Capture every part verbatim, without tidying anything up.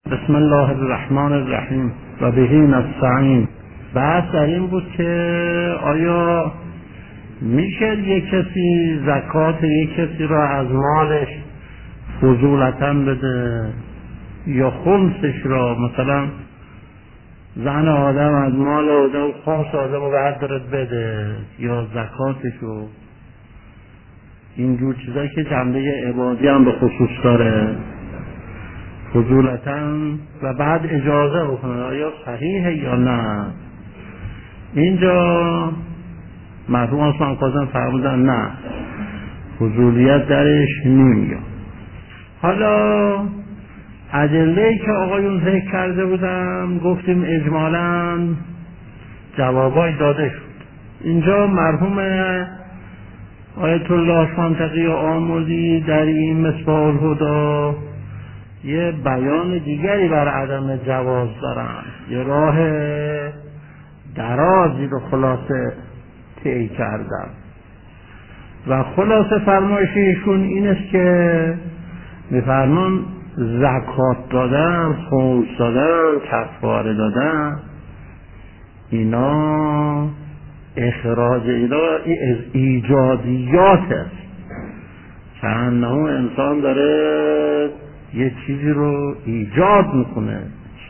بسم الله الرحمن الرحیم و به نستعین. بحث در این بود که آیا میشه یک کسی زکات یک کسی را از مالش فضولتاً بده یا خمسش را، مثلا زن آدم از مال آدم خمس آدم رو بردارد بده یا زکاتش رو، اینجور چیزایی که جنبه عبادی هم به خصوص داره فضولتاً و بعد اجازه بکنه، آیا صحیحه یا نه؟ اینجا مرحوم عثمان کاظم فرمودن نه، فضولیت درش نمیاد. حالا ادله‌ای که آقایون ذکر کرده بودم گفتیم اجمالاً جوابای داده شد. اینجا مرحوم آیت الله منطقی آموزی در این مصباح الهدی یه بیان دیگری بر عدم جواز دارن، یه راه درازی رو خلاصه طی کردن و خلاصه فرمایش ایشون این است که میفرمان زکات دادن، خمس دادن، کفاره دادن، اینا اخراج اینا از ایجادیات است که انه انسان داره یه چیزی رو ایجاد میکنه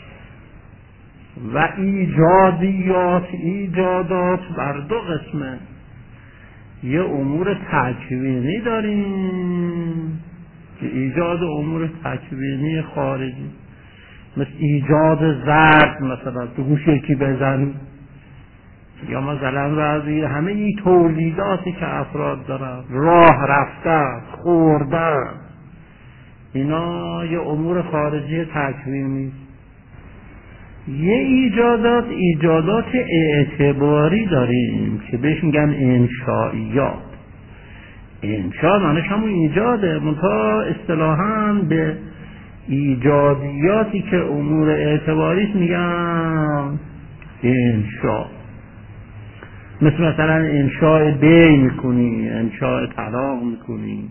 و ایجادیات ایجادات بر دو قسمه. یه امور تکوینی داریم که ایجاد امور تکوینی خارجی، مثل ایجاد زرد، مثلا تو گوش یکی بزن، یا مثلا بعضی همه این تولیداتی که افراد دارن، راه رفتن، خوردن، اینا یه امور خارجی تکوینی. یه ایجادات ایجادات اعتباری داریم که بهش میگن انشائیات. انشاء معنیش همون ایجاده، منتها اصطلاحاً به ایجادیاتی که امور اعتباریش میگن انشاء. مثل مثلا انشاء بی میکنی، انشاء طلاق میکنی.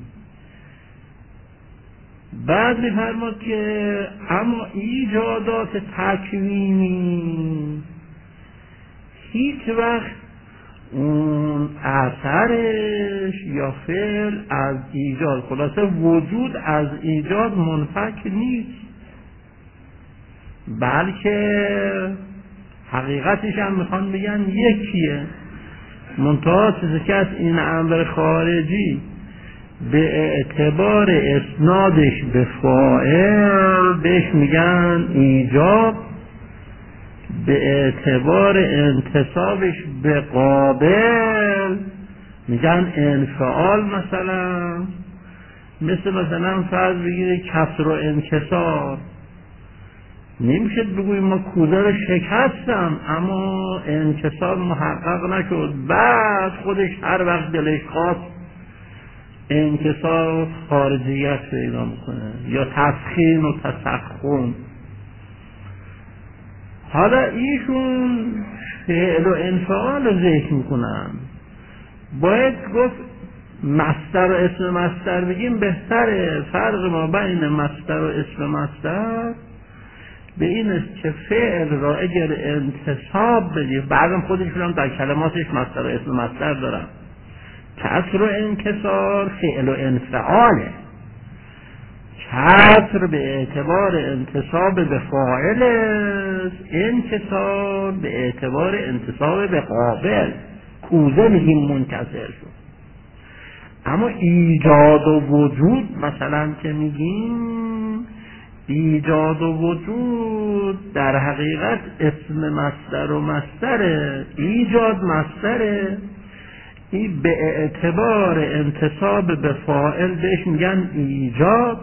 بعد میفرماد که اما ایجادات تکوینی هیچ وقت اون اثرش یا فعل از ایجاد، خلاصه وجود از ایجاد منفک نیست، بلکه حقیقتش هم میخوان بگن یکیه، منتها چیزی که از این امر خارجی به اعتبار اسنادش به فاعل بهش میگن ایجاب، به اعتبار انتصابش به قابل میگن انفعال. مثلا مثل مثلا فرض بگیره کسر و انکسار، نمیشه بگویم ما کوزه رو شکستم اما انکسار محقق نشد، بعد خودش هر وقت دلش خواست انکسار خارجیت پیدا میکنه، یا تسخین و تسخن. حالا ایشون فعل و انفعال رو ذکر میکنن، باید گفت مصدر و اسم مصدر بگیم بهتره. فرق ما بین مصدر و اسم مصدر به این است که فعل را اگر انتصاب بدیم، بعدم خودشون هم در کلماتش مصدر و اسم مصدر دارن، کسر و انکسار فعل و انفعاله. کسر به اعتبار انتصاب به فاعل است، انکسار به اعتبار انتصاب به قابل. کوزه میگیم منکسر شد. اما ایجاد و وجود مثلا که میگیم، ایجاد و وجود در حقیقت اسم مصدر و مصدره. ایجاد مصدره، این به اعتبار انتصاب به فاعل بهش میگن ایجاد.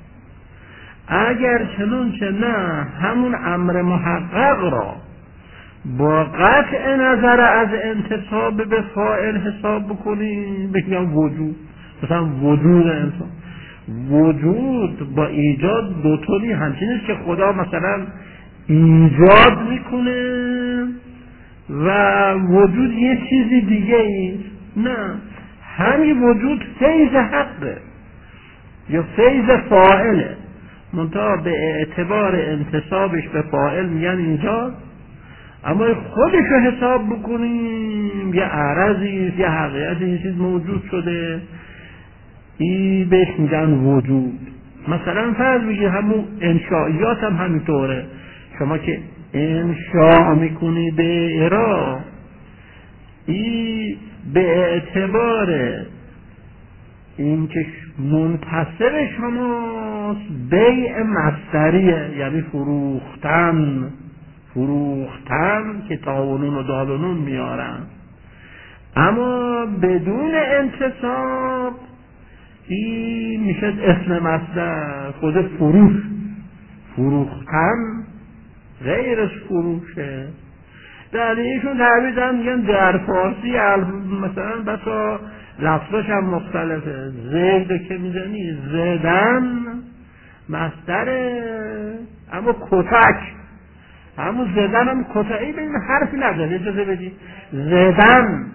اگر چنانچه نه همون امر محقق را با قطع نظر از انتصاب به فاعل حساب بکنیم بهش میگن وجود. مثلا وجود انسان، وجود با ایجاد دوتونی همچنین که خدا مثلا ایجاد میکنه و وجود یه چیزی دیگه ایست. نه، همین وجود فیض حقه یا فیض فاعله. منتها به اعتبار انتصابش به فاعل میگن اینجا، اما خودش رو حساب بکنیم یه عرضی یه حقیقتی یه چیز موجود شده، این بهش میگن وجود. مثلا فرض بگید همون انشائیات هم همینطوره، شما که انشاء میکنی به ارا، این به اعتبار اینکه منتصب شماست بیع مصدریه، یعنی فروختن فروختن که تاونون و دالونون میارن، اما بدون انتصاب این میشه اسم مصدر. خود فروش، فروختن غیرش فروشه. در ایشون تعبیر دارن میگن در فارسی مثلا بسا لفظش هم مختلفه. زید که میزنی زدن مصدره، اما کتک همون زدن هم کتعی به این حرفی نداره. اجازه بدید زدن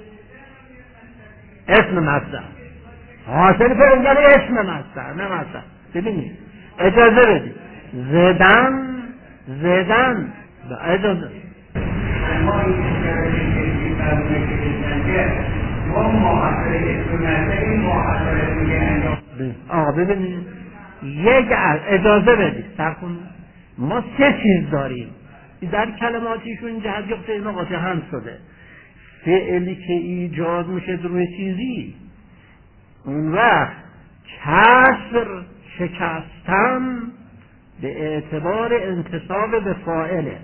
اسم مصدر، حاصل فرنگل اسم مصدر نه مصدر. ببینید اجازه بدید زدن زدن اجازه آقا ببینید یک اجازه بدید سرخون ما سه چیز داریم در کلماتیشون جهت یقطه اینا قاطع هم شده. فعلی که ایجاد میشه روی چیزی، اون وقت کسر شکستن به اعتبار انتصاب به فاعله،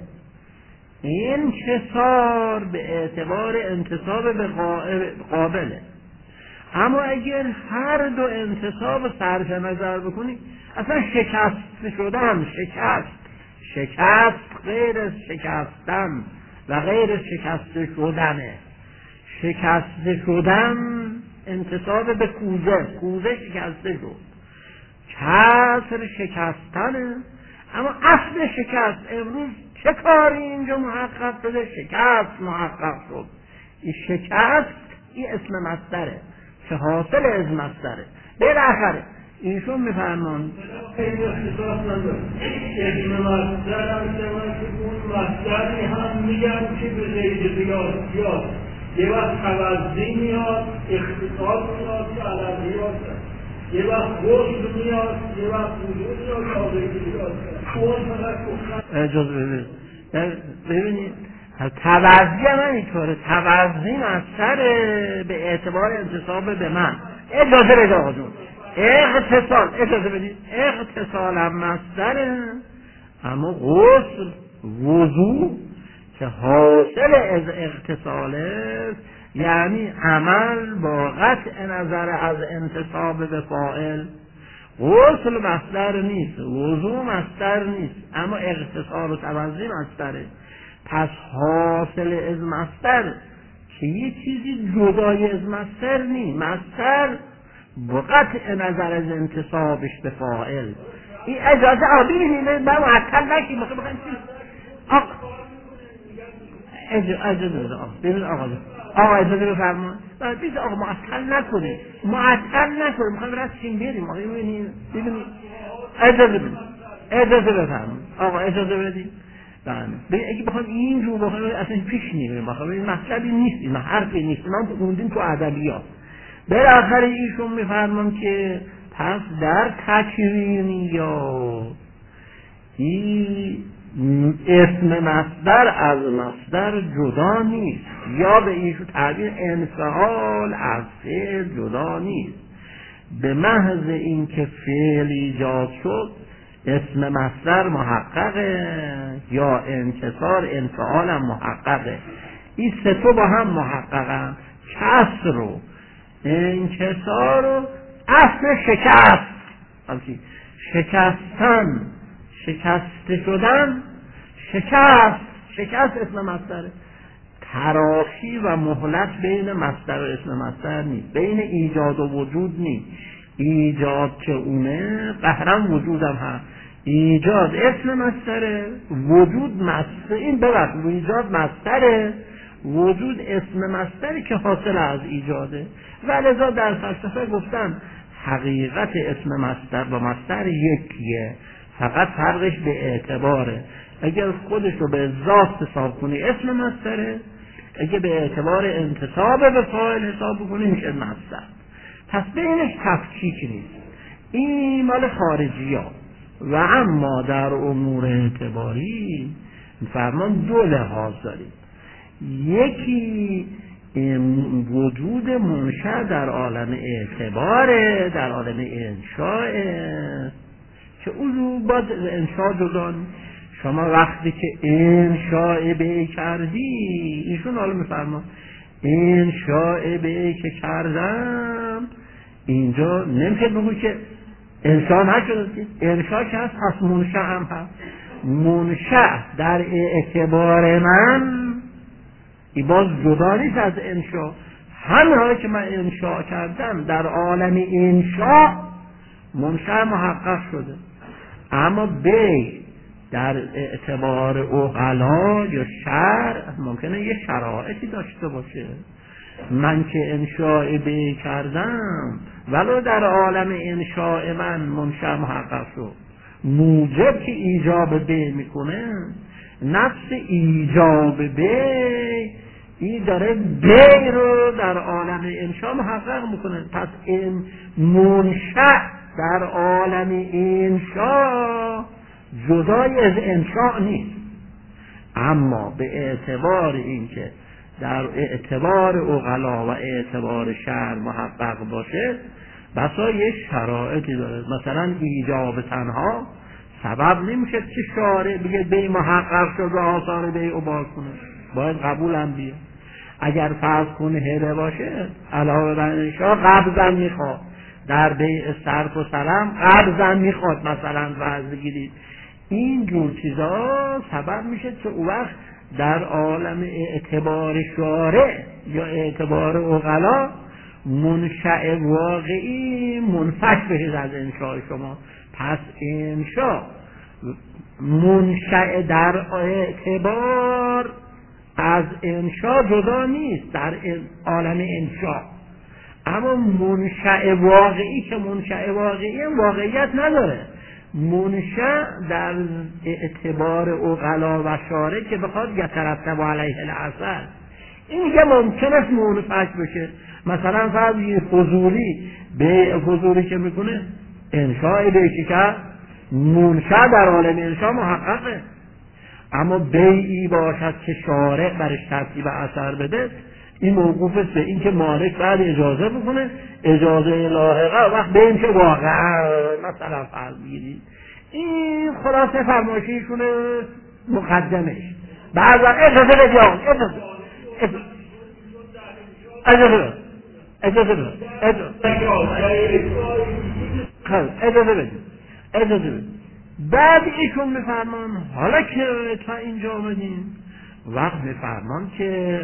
انکسار به اعتبار انتصاب به قابله. اما اگر هر دو انتصاب صرف نظر بکنی اصلا شکست شدن، شکست شکست غیر شکستن و غیر شکست شدنه. شکست شدن انتصاب به کوزه، کوزه شکسته شد، کسر شکستنه. اما اصل شکست امروز چه کاری اینجا محقق شده؟ شکست محقق شد. این شکست این اسم مصدره که حاصل از مصدره. بالاخره ایشون میفرمان خیلی اختصاص نداره. اسم مصدر هم شما که اون مصدری هم میگن که به زید بیاد بیاد یه وقت توزی میاد، اختصاص میاد که علمیات یه وقت غسل میاد، یه وقت وجود میاد، آزادی میاد. اون فقط گفتن اجازه ببینید ببینید توزی هم اینطوره. توزی مصدر به اعتبار انتصاب به من. اجازه بده آقا جون. اغتصال اجازه بدید اغتصال هم مصدره، اما غسل وضوء که حاصل از اغتصال است، یعنی عمل با قطع نظر از انتصاب به فاعل. غسل مصدر نیست، وضوء مصدر نیست، اما اغتصال و توزی مصدره. پس حاصل از مصدر که یه چیزی جدای از مصدر نیست، مصدر با قطع نظر از انتصابش به فاعل. این اجازه آبی بینید من معطل نشیم بخوایم بخوایم چیز آقا اجازه بده آقا ببین آقا آقا اجازه بفرما بیز آقا معطل نکنید معطل نکنید میخوایم رسیم بریم آقا ببینید ببینید اجازه بدید اجازه بفرما آقا اجازه بدید. بله اگه بخوام اینجور بخوام اصلا پیش نمیریم بخوام این مطلبی نیست، این حرفی نیست، ما خوندیم تو ادبیات. بالاخره ایشون میفرمان که پس در تکوینیات این اسم مصدر از مصدر جدا نیست، یا به ایشون تعبیر انفعال از فعل جدا نیست. به محض اینکه فعل ایجاد شد اسم مصدر محققه یا انکسار انفعال هم محققه. این سه تا با هم محققن، کسر رو انکسار و اصل شکست. شکستن شکسته شدن شکست شکست اسم مصدره. تراخی و مهلت بین مصدر و اسم مصدر نیست، بین ایجاد و وجود نیست. ایجاد که اونه قهرم وجودم هست. ایجاد اسم مصدره، وجود مصدر. این ببخش ایجاد مصدره، وجود اسم مصدری که حاصل از ایجاده. ولذا در فلسفه گفتن حقیقت اسم مصدر با مصدر یکیه، فقط فرقش به اعتباره. اگر خودش رو به ذات حساب کنی اسم مصدره، اگه به اعتبار انتساب به فاعل حساب کنی میشه مصدر. پس بینش تفکیک نیست، این مال خارجی ها. و اما در امور اعتباری فرمان دو لحاظ داریم. یکی وجود منشأ در عالم اعتباره، در عالم انشاء، که او باید انشاء جدا. شما وقتی که انشاء به کردی، ایشون حالا میفرمان انشاء به که کردم، اینجا نمیشه بگو که انشاء نشد، انشاء که هست پس منشأ هم هست. منشأ در اعتبار من ای باز جدا نیست از انشاء. همه که من انشاء کردم در عالم انشاء منشأ محقق شده، اما بی در اعتبار عقلا یا شرع ممکنه یه شرایطی داشته باشه. من که انشاء به کردم ولو در عالم انشاء من منشأ محقق شد، موجب که ایجاب به میکنه نفس ایجاب به این داره به رو در عالم انشاء محقق میکنه. پس این منشأ در عالم انشاء جدای از انشاء نیست، اما به اعتبار اینکه در اعتبار عقلا و اعتبار شرع محقق باشه بسا یه شرایطی داره. مثلا ایجاب تنها سبب نمیشه که شارع بگه بی محقق شد و آثار بی عباد کنه، باید قبول هم بیه. اگر فرض کنه هله باشه علاوه بر انشاء قبضم میخواد، در بیع صرف و سلم قبضم میخواد مثلا فرض بگیرید، این جور چیزا سبب میشه که او وقت در عالم اعتبار شارع یا اعتبار عقلا منشأ واقعی منفک بشه از انشاء شما. پس انشاء منشأ در اعتبار از انشاء جدا نیست در عالم انشاء، اما منشأ واقعی که منشأ واقعی واقعیت نداره. منشأ در اعتبار عقلا و شارع که بخواد یترتب علیه الاثر، این که ممکن است منفک بشه. مثلا فرض فضولی به فضولی که میکنه انشاء به که منشأ در عالم انشاء محققه، اما بیعی باشد که شارع برش ترتیب اثر بده، این موقوف است به این که مالک بعد اجازه بکنه، اجازه لاحقه وقت به این که واقعا مثلا فرض بگیرید. این خلاصه فرمایشیشونه مقدمش. بعد وقت اجازه بدید اجازه اجازه اجازه بدید اجازه بدید اجازه بدید بعد ایشون میفرمان حالا که تا اینجا آمدیم وقت میفرمان که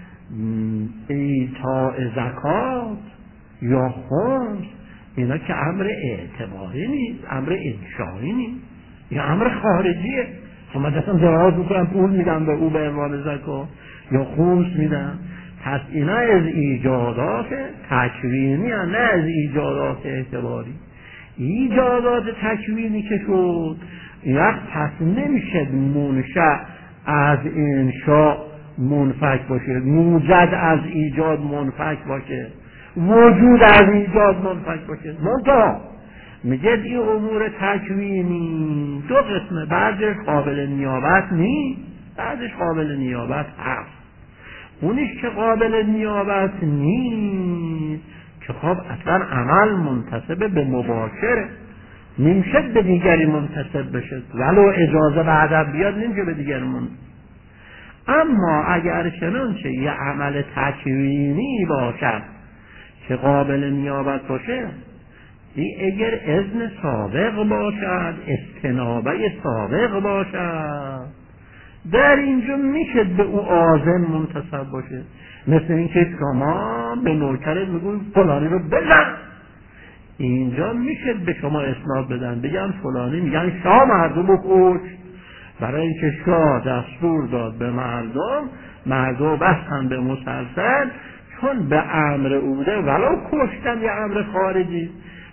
ایتاء زکات یا خمس اینا که امر اعتباری نیست، امر انشایی نیست، یا امر خارجیه. شما دستم دراز میکنم پول میدم به او به عنوان زکات یا خمس میدم. پس اینا از ایجادات تکوینی هست، نه از ایجادات اعتباری. ایجادات تکوینی که شد وقت پس نمیشه منشأ از انشاء منفک باشه، موجد از ایجاد منفک باشه، وجود از ایجاد منفک باشه. منتها میگه این امور تکوینی دو قسمه، بعضش قابل نیابت نیست، بعضش قابل نیابت هست. اونیش که قابل نیابت نیست که خب اصلا عمل منتسب به مباشره، نمیشه به دیگری منتسب بشه، ولو اجازه بعد بیاد نمیشه به دیگری منتسب. اما اگر چنانچه یه عمل تکوینی باشد که قابل نیابت باشه، این اگر اذن سابق باشد، استنابه سابق باشد، در اینجا میشه به او آذن منتسب باشه. مثل اینکه شما به نوکرت میگوید فلانی رو بزن، اینجا میشه به شما اسناد بدن بگم فلانی، میگن شاه مردم رو کشت، برای اینکه شاه دستور داد به مردم، مردم بستن به مسلسل، چون به امر او بوده ولو کشتن یه امر خارجی.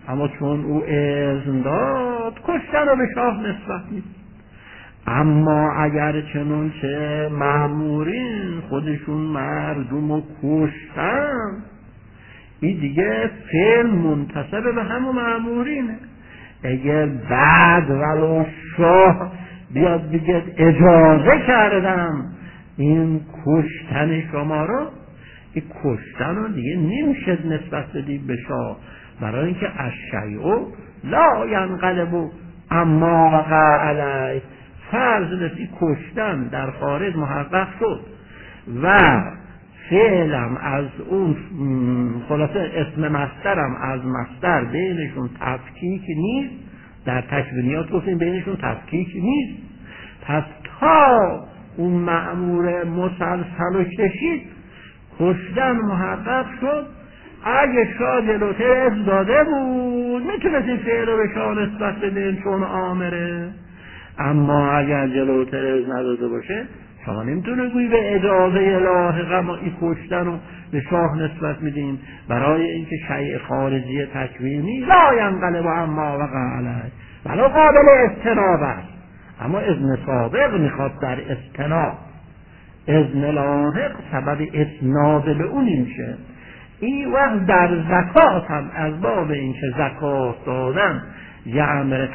اما چون او اذن داد کشتن رو به شاه نسبت میده. اما اگر چنون چه مأمورین خودشون مردم رو کشتن، این دیگه فعل منتسب به همون مأمورینه. اگر بعد ولو شاه بیاد بگه اجازه کردم این کشتن شما رو، این کشتن رو دیگه نمیشه نسبت بدید به شاه، برای اینکه الشیء لا ینقلب اما وقع علیه. فرض نسی کشتن در خارج محقق شد و فعلم از اون خلاصه اسم مصدرم از مصدر بینشون تفکیک نیست، در تکوینیات گفتیم بینشون تفکیک نیست، پس تا اون مأمور مسلسل و کشید کشتن محقق شد، اگه شاه جلوتر از داده بود میتونست این فعل رو به شاه نسبت بدین چون آمره. اما اگر جلوتر از نداده باشه شما نمیتونه گویی به اجازه لاحقه ما این کشتن رو به شاه نسبت میدیم، برای اینکه شیء خارجی تکوینی لا ینقلب اما وقع علیه ولو قابل استناب است. اما اذن سابق میخواد در استناب، اذن لاحق سبب اسناد به اون میشه. این وقت در زکات هم از باب اینکه زکات دادن یه امر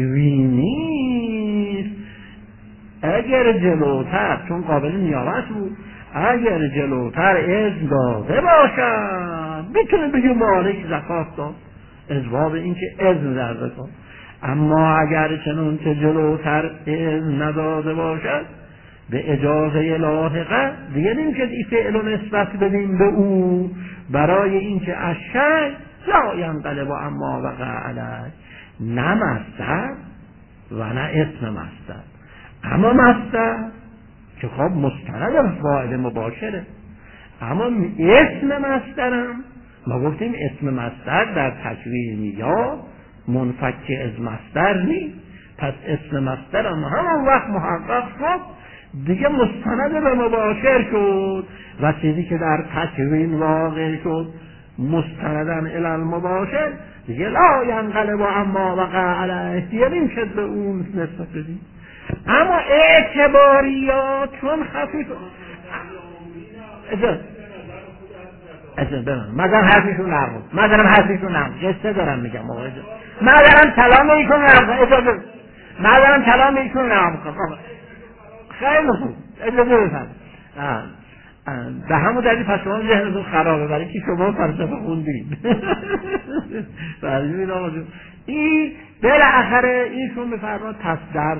تکوینی، اگر جلوتر چون قابل نیابت بود اگر جلوتر اذن داده باشد میتونه بگه مالک زکات داد از باب اینکه اذن در زکات. اما اگر چنون که جلوتر اذن نداده باشد به اجازه لاحقه دیگه نمیشه این فعل رو نسبت بدیم به او، برای اینکه الشیء لا ینقلب اما وقع علیه، نه مصدر و نه اسم مصدر. اما مصدر که خب مستند از فاعل مباشره، اما اسم مصدرم ما گفتیم اسم مصدر در تکوینی یا منفک از مصدر نیست، پس اسم مصدرم همون وقت محقق شد دیگه مستند به مباشر شد و چیزی که در تکوین واقع شد مستندن الی المباشر دیگه لا ینقلب اما وقع علیه دیگه نمیشه به اون نسبت بدیم. اما اعتباریات چون خفیف اجازه اجازه برم مدام حرفیشون نقود مدام حرفیشون نقود قصه دارم میگم آقا اجازه مدام کلام ایشون نقود اجازه مدام کلام ایشون نقود خیلی خوب اجازه بفرم به همون دلیل پس شما ذهنتون خرابه برای که شما فلسفه خوندید. این بالاخره ایشون بفرماد پس در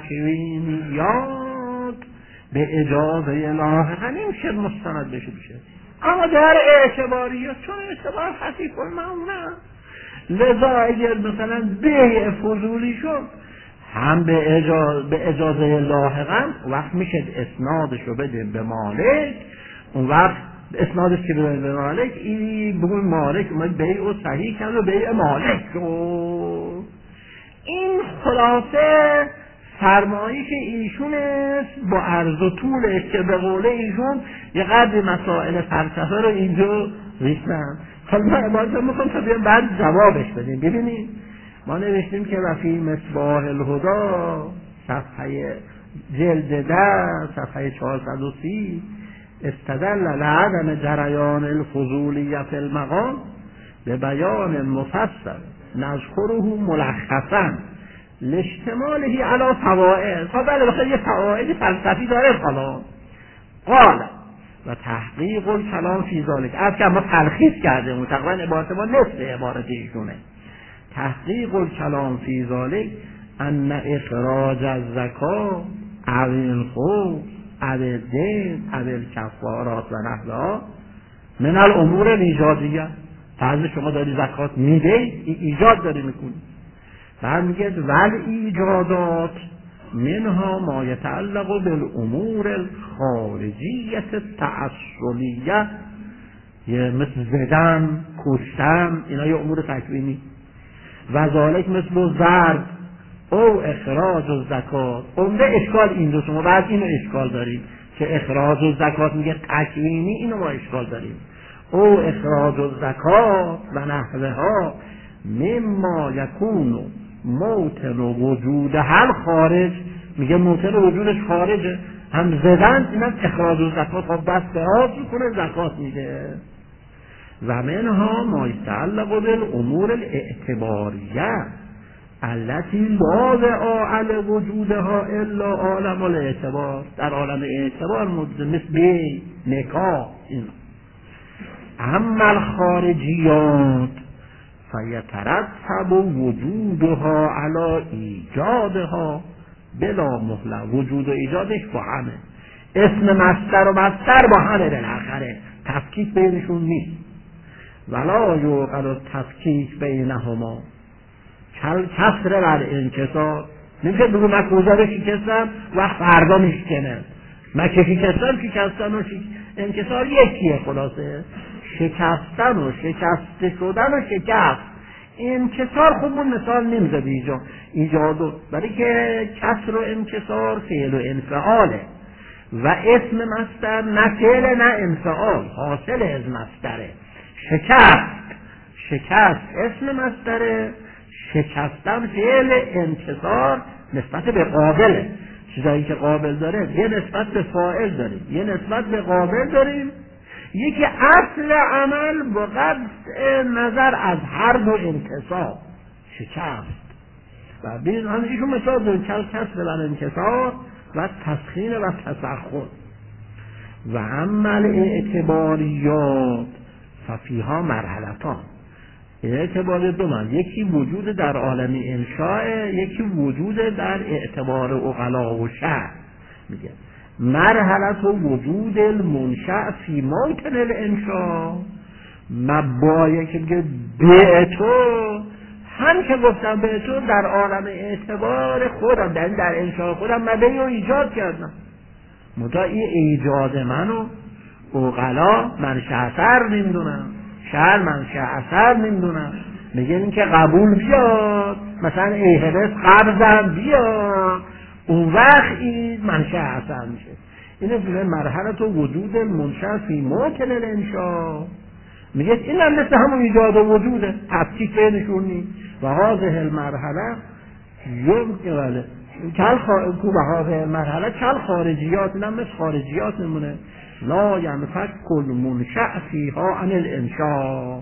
تکوینیات به اجازه لاحقه نمیشه مستند بشه بشه، اما در اعتباریات چون اعتبار خفیف المعنی لذا اگر مثلا بیع فضولی شد هم به اجازه, به اجازه لاحقا وقت میشه اسنادش رو بده به مالک، اون وقت اسنادش که بده به مالک این بگوی مالک اومد بیع و صحیح کرد و بیع مالک شد. این خلاصه فرمایی که ایشون است با عرض و طولش که به قول ایشون یه قدر مسائل فلسفه رو اینجا ریختن. حالا من باید میخوام تا بیان بعد جوابش بدیم. ببینید ما نوشتیم که وفی مصباح الهدا صفحه جلد ده صفحه چهارصد و سی استدل لعدم جریان الفضولیت المقام به بیان مفصل نذکره ملخصا لاجتماله علی فوائد. خب بله بخیر یه فواید فلسفی داره. حالا قال و تحقیق الکلام فی ذلک از که ما تلخیص کردیم تقریبا عبارت ما نصف عبارت ایشونه. تحقیق الکلام فی ذلک ان اخراج الزکات او الخمس او الدین او الکفارات و نحوها من الامور الایجادیه. فرض شما داری زکات میده ایجاد داری میکنی، بعد میگه ول ایجادات منها ما یتعلق بالامور الخارجیه التعسلیه، یه مثل زدن کشتن اینا یه امور تکوینی، و ذالک مثل ضرب او اخراج الزکات. عمده اشکال این دو شما بعد اینو اشکال داریم که اخراج الزکات میگه تکوینی، اینو ما اشکال داریم. او اخراج الزکات و نحوها مما یکون موطن وجود هر خارج، میگه موطن وجودش خارجه، هم زدن اینم اخراج و زکات ها بس به آب میکنه زکات میده. و منها ما یتعلق بالامور الاعتباریه التي لا وعاء وجودها الا عالم الاعتبار، در عالم اعتبار مثل بی نکاح اینا. اما الخارجیات فیترتب وجودها علی ایجادها بلا مهله، وجود و ایجادش با همه، اسم مصدر و مصدر با همه بالاخره، تفکیک بینشون نیست. ولا یوقع تفکیک بینهما کل کسر بر انکسار، نمیشه بگو من کوزه رو شکستم و فردا میشکنه، من که شکستم شکستن و شک... انکسار یکیه. خلاصه شکستن و شکسته شدن و شکست، انکسار خوب اون مثال نمیزد ایجاد ایجادو، برای که کسر و انکسار فعل و انفعاله و اسم مصدر نه فعل نه انفعال، حاصل از مصدره. شکست شکست اسم مصدره، شکستن فعل، انکسار نسبت به قابله، چیزایی که قابل داره یه نسبت به فاعل داریم یه نسبت به قابل داریم، یکی اصل عمل با قطع نظر از هر دو انکسار شکست. و ببین همیشون مثال داریم کل کسر و انکسار و تسخین و تسخن. و عمل اعتباریات ففیها مرحلتان، اعتبار دو من، یکی وجود در عالم انشاء، یکی وجود در اعتبار عقلا و شرع. میگه مرحلت و وجود المنشأ فی موطن الانشاء، مبایه که میگه به تو، هم که گفتم به تو در عالم اعتبار خودم، در در انشاء خودم مبنی رو ایجاد کردم، مدعی ایجاد منو عقلا منشأ اثر نمیدونم، شرع منشأ اثر نمیدونم. میگه این که قبول بیاد، مثلا ای حرس قبضم بیاد، اون وقت این منشأ اثر میشه. اینه میگه مرحله تو وجود منشأ فی موطن الانشاء، میگه این هم مثل همون ایجاد و وجوده، تفکیک بینشون نیست. و هذه المرحله یوم که بله کل خارج کو و هذه المرحله کل خارجیات، این هم مثل خارجیات نمونه. لا ینفک کل منشأ فیها عن الانشاء.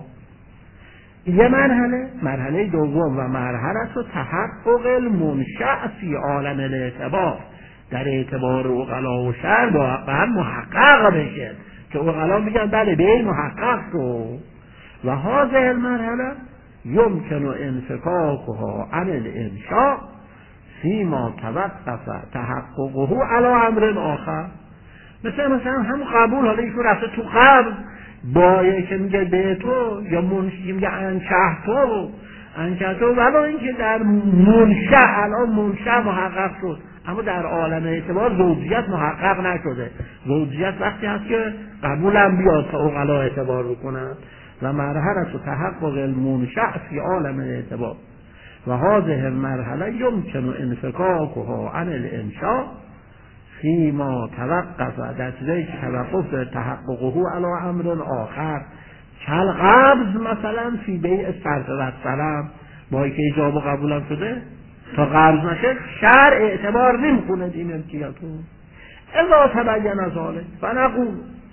یه مرحله مرحله دوم و مرحله تو تحقق المنشأ فی عالم الاعتبار، در اعتبار عقلا و شرع واقعا محقق بشه که عقلا میگن بله به این محقق شد. و هذه المرحله یمکن انفکاکها عن الانشاء فیما توقف تحققه علی امر آخر. مثلا مثلا هم قبول، حالا ایشون رفته تو قبل بایه که میگه به تو، یا منشی میگه انشه تو انشه تو، ولی اینکه در منشأ الان منشأ محقق شد، اما در عالم اعتبار زوجیت محقق نشده. زوجیت وقتی هست که قبولم بیاد تا عقلا اعتبار بکنن. و مرحله تحقق المنشأ فی عالم الاعتبار و هذه المرحله یمکن انفکاکها عن الانشاء فیما توقف، در چیزایی که توقف تحققه علی امر آخر، کل قبض مثلا فی بیع صرف و سلام، با که ایجاب و قبولم شده تا قبض نشه شرع اعتبار نمیکنه این ملکیتو. اذا تبین ذلک فنقول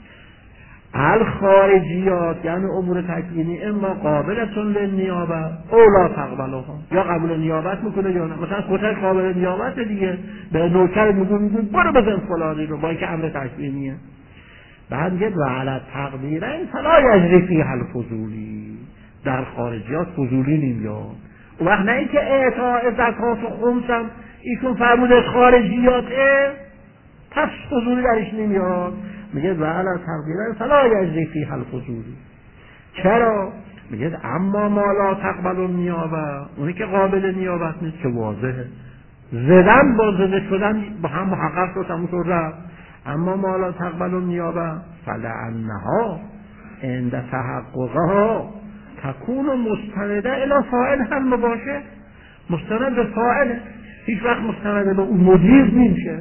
الخارجیات یعنی امور تکوینی اما قابلتون للنیابه او لا تقبلها، یا قبول نیابت میکنه یا نه. مثلا کتک قابل نیابت دیگه، به نوکر میگه میگه برو بزن فلانی رو، با اینکه امر تکوینیه. بعد میگه و علی تقدیرین فلا یجری فیها الفضولی، در خارجیات فضولی نمیاد. اون وقت نه اینکه اعطاء زکات و خمسم ایشون فرموده خارجیاته پس فضولی درش نمیاد. میگه و علی تقدیرین فلا یجری فیها الفضولی. چرا؟ میگه اما ما لا تقبل النیابه، اونی که قابل نیابت نیست که واضحه، زدن با زده شدن با هم محقق شد همونطور رفت. اما ما لا تقبل النیابه فلعنها عند تحققها تکون مستنده الی فاعل هم مباشر، مستند به فاعل، هیچ وقت مستند به اون مدیر نمیشه.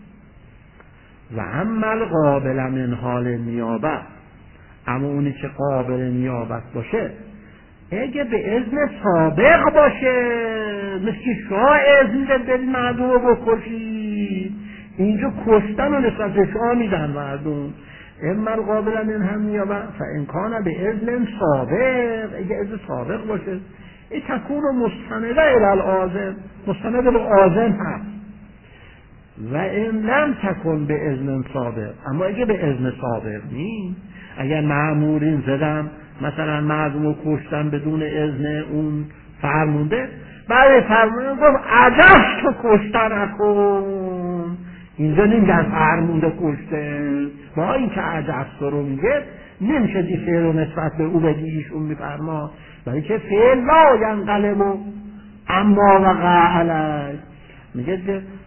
و عمل قابل من حال نیابت، اما اونی که قابل نیابت باشه اگه به اذن سابق باشه مثل شاه اذن به مردم رو بکشید، اینجا کشتن و نسبت به شاه میدن مردم. اما قابلا این هم میابه فانکان به اذن سابق، اگه اذن سابق باشه این تکون مستنده الالعازم، مستنده به آزم هست. و این لم تکن به اذن سابق، اما اگه به اذن سابق نیست، اگر مأمورین زدن مثلا مردم رو کشتن بدون اذن اون فرمونده، بعد فرمونده گفت عجب تو کشتن نکن، اینجا نمیگن فرمونده کشته، با این که عجب رو میگه نمیشه دی فعل رو نسبت به او بدی ایشون میفرما، برای که فعل لا ینقلب اما وقع علیه، میگه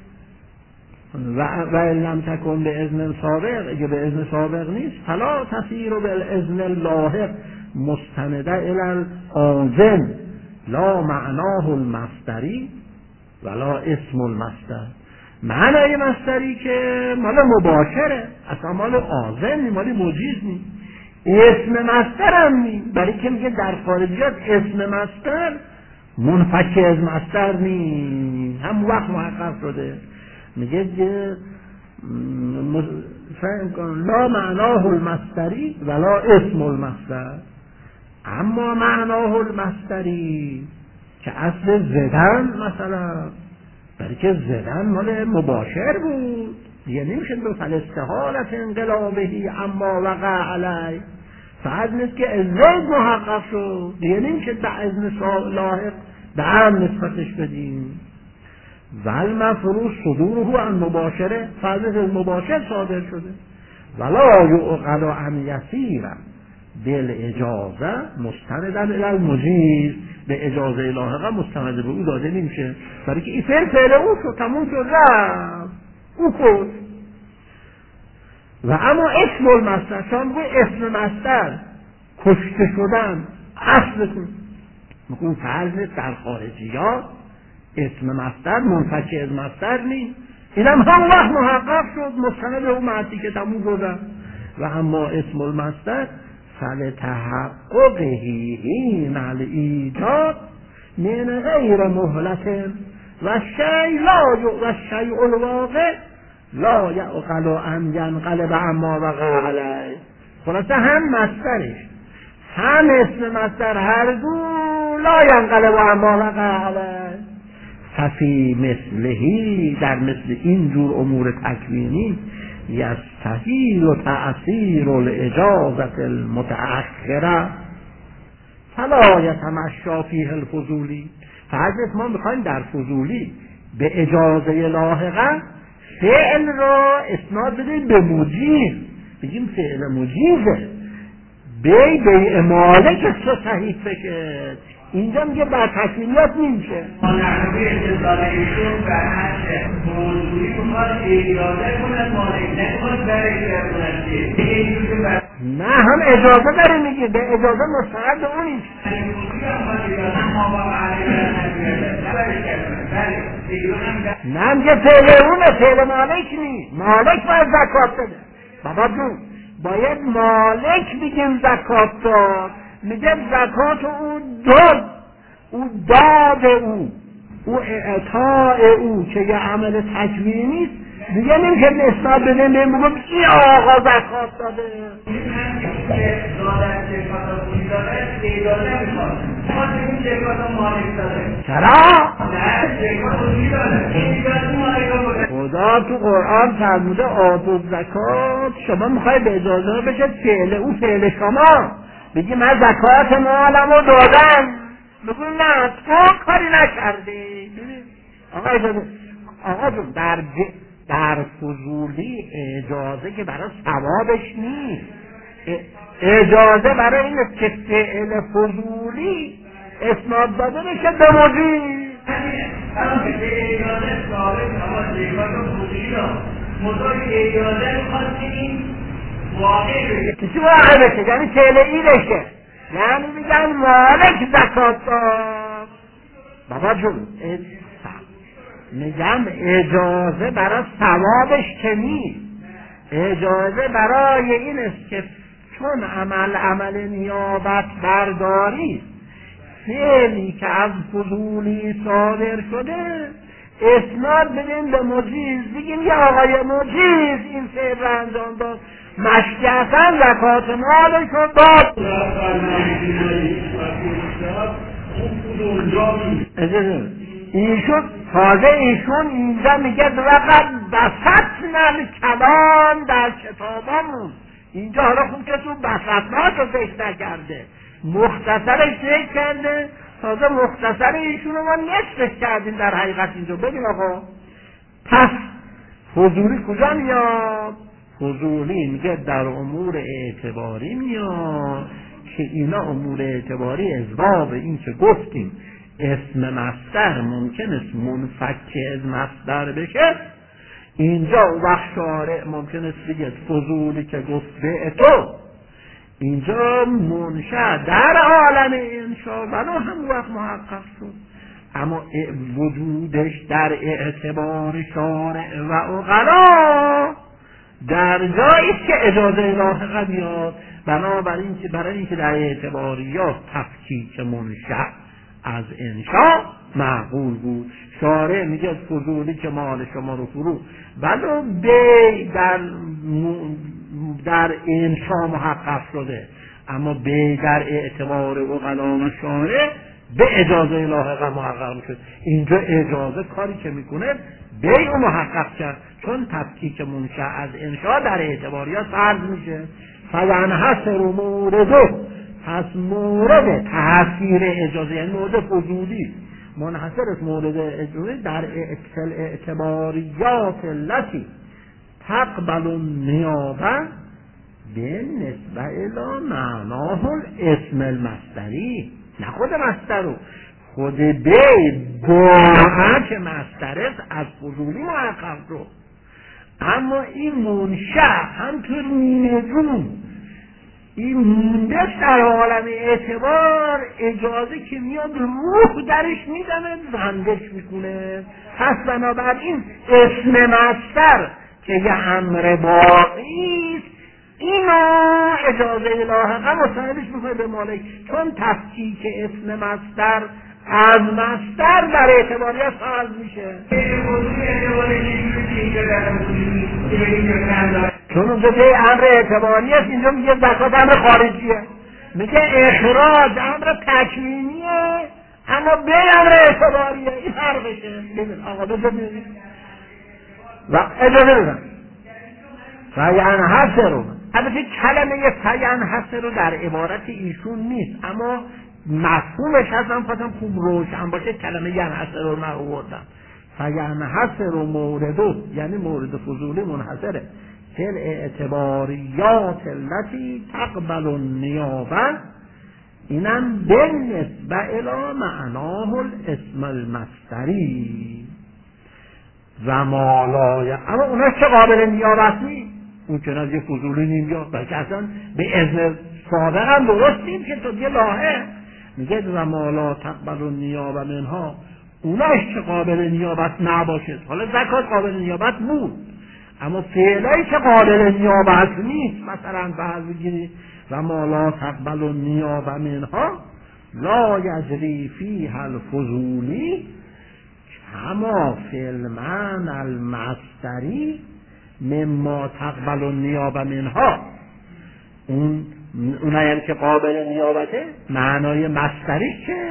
و و لم تکن به اذن سابق، اگه به اذن سابق نیست فلا تصیر بالاذن اللاحق مستنده الی العازم لا معناه المصدری ولا اسم المصدر. معنای مصدری که مال مباشره، اصلا مال عازم نی، مال مجیز نی، اسم مصدر هم نی، برای که میگه در خارجیات اسم مصدر منفک از مصدر نی، هم وقت محقق شده. میگه فهم کن لا معناه المصدری ولا اسم المصدر، اما معناه المصدری که اصل زدن مثلا، برای که زدن مال مباشر بود دیگه نمیشه دو فالاستحالة انقلابهی اما وقع علی، فقط نیست که ازد محقق شد دیگه نمیشه به اذن لاحق به هم نسبتش بدیم. ول مفروض صدوره عن مباشره، فقط از مباشر صادر شده. ولا یعقل ان یسیر بالاجازه مستندا الی المجیز، به اجازه لاحقه مستند به او داده نمیشه، برای که این فعل فعل او شد، تموم شد، رفت او کن. و اما اسم المصدر، چون به اسم مصدر کشته شدن اصل کن میگون فرض در خارجیات اسم مصدر منفک از مصدر نیست، اینم هم وقت محقق شد مستند به او معتی که تموم شدن. و اما اسم المصدر فلتحققه حین الایجاد من غیر مهلت و شیء لا و شیء الواقع لا یعقل ان ینقلب اما وقع علیه. خلاصه هم مصدرش هم اسم مصدر هر دو لا ینقلب اما وقع علیه. ففی مثلهی، در مثل این جور امور تکوینی، یستحیل و تأثیر الاجازت المتأخره فلا یتمشی فیه الفضولی. فرض ما میخوایم در فضولی به اجازه لاحقه فعل را اسناد بدیم به مجیز، بگیم فعل مجیزه، بی بی مالک صحیفه که اینجا میگه بر تکوینیات نمیشه. نحوه استدلال ایشون بر حد موضوعی میخواد اجازه کند مالک نمیخواد برش بکنند، نه هم اجازه داره میگه، به اجازه مستقل به اون نیست. نه میگه فعل اونه، فعل مالک نیست، مالک باید زکات بده. بابا جون باید مالک بگیم زکات داد، میگه زکات او داد، او داد او او اعطاء او که یه عمل تکوینی نیست دیگه نمیشه نسبت بده بهم بگم این آقا زکات داده. این هم که دادن زکات رو داده اجازه میخواد، ما این زکات رو مالک داده. چرا؟ نه زکات رو میداده، این زکات مالک رو خدا تو قرآن فرموده آتوا زکات، شما میخوای به اجازه بشه فعل او فعل شما، بگی من زکات مالم رو دادم، بگو نه تو کاری نکردی. آقا اجازه آقا جون در در فضولی اجازه که برای ثوابش نیست، اجازه برای این است که فعل فضولی اسناد داده بشه به مجیز. اجازه ثابت اما زکات رو فضولی را مدار اجازه میخواد که این واقع بشه، کسی واقع بشه یعنی فعل ای بشه، یعنی میگن مالک زکات داد. بابا جون میگم اجازه برای ثوابش که نیست، اجازه برای این است که چون عمل عمل نیابت برداری فعلی که از فضولی صادر شده اسناد بدیم به مجیز، بگیم یا آقای مجیز این فعل را انجام داد، مشکعتن زکات مالش رو داد. ایشون تازه ایشون اینجا میگه وقت بسطنا الکلام در کتابامون، اینجا حالا خوب که تو بسطناش رو ذکر نکرده، مختصرش ذکر کرده، تازه مختصر ایشون رو ما نصفش کردیم در حقیقت اینجا. ببین آقا پس فضولی کجا میاد؟ فضولی میگه در امور اعتباری میاد که اینا امور اعتباری اسباب این که گفتیم اسم مصدر ممکن است منفک از مصدر بشه، اینجا وقت شارع ممکن است بگه فضولی که گفت به تو اینجا منشأ در عالم انشا بنا هم وقت محقق شد، اما وجودش در اعتبار شارع و عقلا در جایی که اجازه الهه میاد، بنابراین که برای اینکه در اعتباریات تفکیک منشأ از انشا معقول بود. شارع میگه فضولی که مال شما رو فرو ولو بی در در انشا محقق شده، اما بی در اعتبار عقلا و شارع به اجازه الهه محقق میشد. اینجا اجازه کاری که میکنه بی او محقق کرد، چون تفکیک منشأ از انشا در اعتباریات فرض میشه. فینحصر موردو، پس مورد تأثیر اجازه یعنی مورد فضولی منحصر است مورد اجازه در اعتباریات التي تقبل النیابه بالنسبه الی معناه الاسم المصدری، نه خود مصدر رو، خود بی باعث که مصدر است از فضولی محقق رو، اما این منشأ همطور نیمه این موندش در عالم اعتبار اجازه که میاد روح درش میدنه زندش میکنه. پس بنابراین اسم مصدر که یه امر باقیست اینو اجازه الهه مستندش میکنه به مالک، چون تفکیک اسم مصدر از مصدر در اعتباریات فرض میشه، چون اونجا به امر اعتباری است، اینجا میگه زکات امر خارجیه، میگه اخراج امر تکوینیه اما به امر اعتباریه. این فرقشه. ببین آقا ببین و اجازه بدم فینحصر رو، البته کلمه فینحصر رو در عبارت ایشون نیست، اما مفهومش هستم خواستم خوب روشن باشه، کلمه ینحصر رو نآوردم. فینحصر موردو یعنی مورد فضولی منحصره فی الاعتباریات التي تقبل النیابه، اینم بالنسبه الی معناه الاسم المصدری و مالای، اما اونا چه قابل نیابت نیست، اون که از یه فضولی نمیاد، بلکه اصلا به اذن سابق هم درست نیم که تو یه لاهه میگه و مالا تقبل النیابه منها، اوناش چه قابل نیابت نباشه. حالا زکات قابل نیابت بود، اما فعلایی که قابل نیابت نیست، مثلا فرض بگیرید و مالا تقبل النیابه منها لا یجری فیها الفضولی کما فی المعنى المصدری مما تقبل النیابه منها، اون اونایی که قابل نیابته معنای مصدری که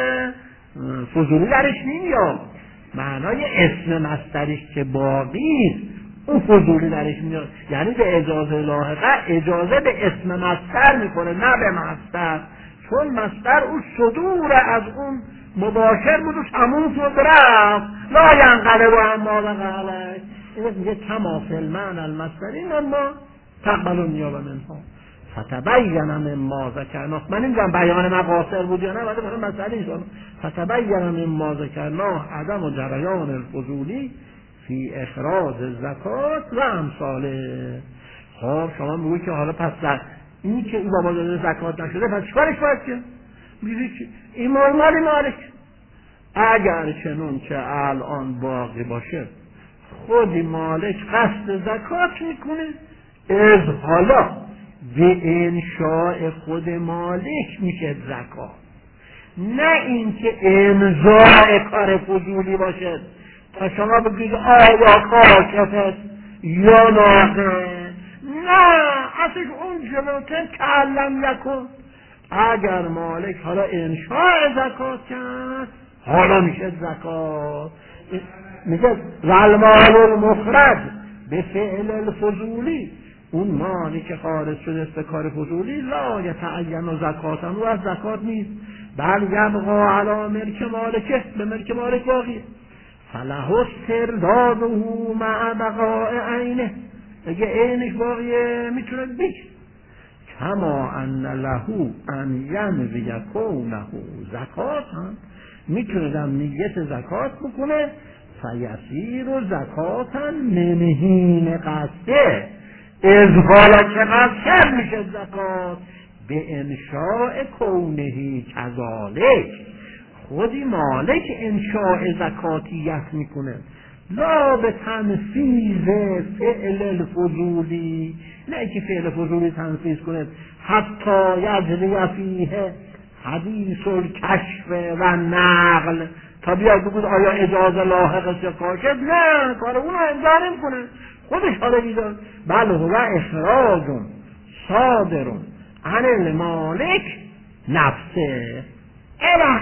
فضولی درش نمیاد، معنای اسم مصدریش که باقی اون فضولی درش میاد، یعنی به اجازه لاحقه اجازه به اسم مصدر میکنه نه به مصدر، چون مصدر اون صدور از اون مباشر بود و تموم شد رفت لا ینقلب عما وقع علیه. این میگه کما فی المعنى المصدری اما تقبل النیابه منها فتبین مما ذکرنا. من نمیدونم بیان مقاصر بود یا نه، ولی مثلا مسئله ایشون فتبین مما ذکرنا عدم و جریان الفضولی فی اخراج زکات و امثاله. خب شما میگوید که حالا پس در این که این بابا داده زکات نشده پس چیکارش باید کرد؟ میگه که این مال مال مالک، اگر چنون که الان باقی باشه خودی مالک قصد زکات میکنه، از حالا به انشاء خود مالک میشه زکات، نه اینکه امضاء کار فضولی باشه تا شما بگید آیا کاشفت یا ناقص. نه اصلا اون جلوتر تعلم نکن. اگر مالک حالا انشاء زکات کرد حالا میشه زکات. میگه والمال المخرج به فعل الفضولی، اون مالی که خارج شده است کار فضولی لا یتعین زکاتا، او از زکات نیست، بل یبقا علی ملک مالکه، به ملک مالک باقیه. فله استرداده مع بقاء عینه، اگه عینش باقیه میتونه بگه. کما ان له ان ینوی کونه زکاتا، میتونه در نیت زکات بکنه. فیسیر زکاتا من حین قصده، از حالا که قصد میشه زکات به انشاء کونهی کذالک، خودی مالک انشاء زکاتیت میکنه، لا به تنفیذ فعل الفضولی، نه که فعل فضولی تنفیذ کنه حتی یجری فیه حدیث الکشف و نقل، تا بیاد بگود آیا اجازه لاحق یا کاشف، نه کار اون انجام نمیکنه، خودش حالا بیدار. بله هو اخراج صادر عن المالک نفسه. اله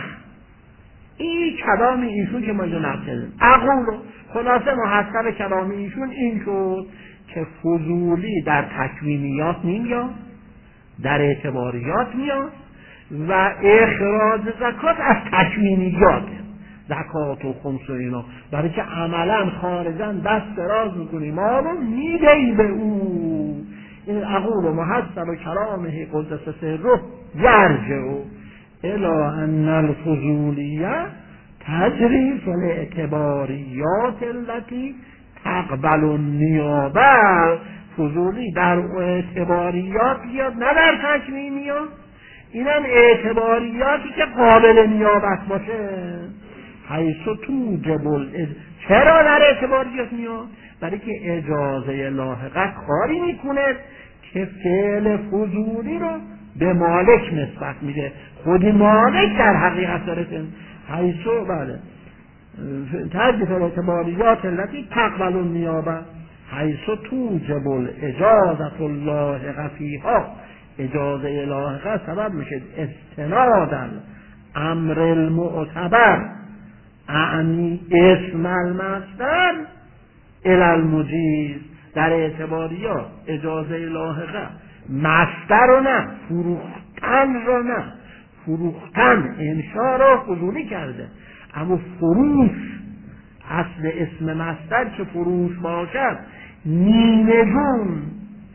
این کلام ایشون که ما اینجا نقل کردیم، اقول خلاصه محصل کلام ایشون این شد که فضولی در تکوینیات نمیاد، در اعتباریات میاد و اخراج زکات از تکوینیات، زکات و خمس و اینا، برای که عملا خارجا دست دراز میکنی ما رو میدهی به او. این اقول و محصل و کلامه قدس سره یرجع الى ان الفضولیه تجری فی الاعتباریات التي تقبل النیابه. فضولی در اعتباریات بیاد نه در تکوینیات، اینم اعتباریاتی که قابل نیابت باشه. حیث توجب الاج... چرا در اعتباریات میاد؟ برای که اجازه لاحقه کاری میکنه که فعل فضولی رو به مالک نسبت میده، خودی مالک در حقیقت داره. حیث بله تجربه الاعتباریات التي تقبل النیابه حیث توجب الاجازه اللاحقه فیها، اجازه لاحقه سبب میشه استنادا امر المعتبر اعنی اسم المصدر الی المجیز. در اعتباریات اجازه لاحقه مصدر رو نه، فروختن رو نه، فروختن انشا رو فضولی کرده، اما فروش اصل اسم مصدر که فروش باشد نیمه جون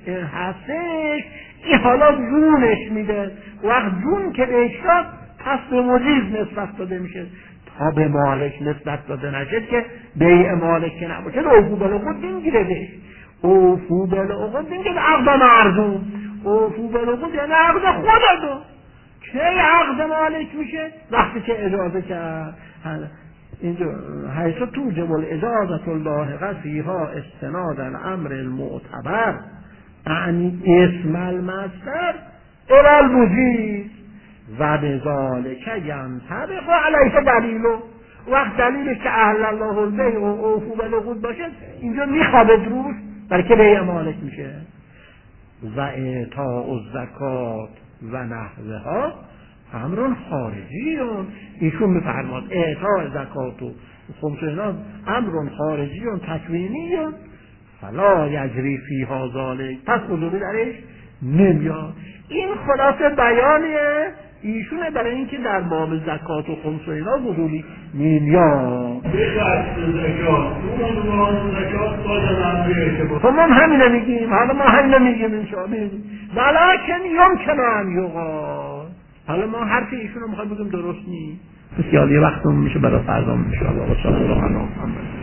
هستش، این حالا جونش میده، وقت جون که بهش داد پس به مجیز نسبت داده میشه، تا به مالک نسبت داده نشد که بیع مالک که نباشه اوفو بالعقود نمیگیره بهش. اوفو بالعقود نمیگیره عقد مردم، اوفو بالعقود یعنی عقد خودتو. چه عقد مالک میشه؟ وقتی که اجازه کرد. اینجا حیث توجب الاجازه اللاحقه فیها استناد الامر المعتبر یعنی اسم المصدر الی المجیز و بذالک ینطبق علیه دلیلو. وقت دلیلش که اهل الله البیع و اوفو بالعقود باشه اینجا میخوابه روش، برای که بیع مالک میشه. و اعطاء الزکات و نحوها امر خارجیون، ایشون میفرماد اعطاء زکات و خمس اینا امر خارجیون تکوینیون، فلا یجری فیها ذالک، پس حضوری درش نمیاد. این خلاصه بیانیه ایشونه برای اینکه در باب زکات و خمس و اینا حضوری نمیاد. خب ما همینه میگیم، حالا ما همینه میگیم انشاءالله، ولکن یمکن ان یقال. حالا ما حرف ایشون رو میخوایم بگیم درست نیست، بسیار یه وقتمون میشه برای فردا انشاءالله. و صلی الله علی محمد.